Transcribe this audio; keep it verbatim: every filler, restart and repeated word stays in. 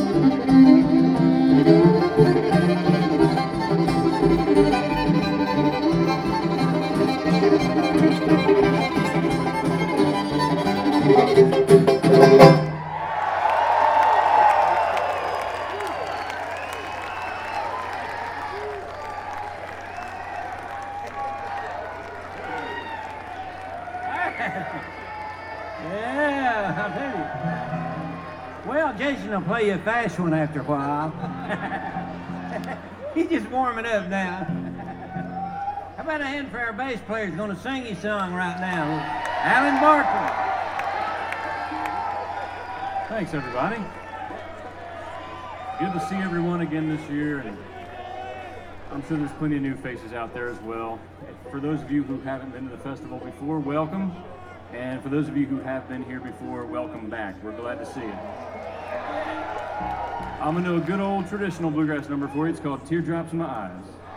Yeah, I'll tell you. Well, Jason will play you a fast one after a while. He's just warming up now. How about a hand for our bass player who's going to sing his song right now? Alan Barkley. Thanks, everybody. Good to see everyone again this year, and I'm sure there's plenty of new faces out there as well. For those of you who haven't been to the festival before, welcome. And for those of you who have been here before, welcome back. We're glad to see you. I'm going to do a good old traditional bluegrass number for you. It's called Teardrops in My Eyes.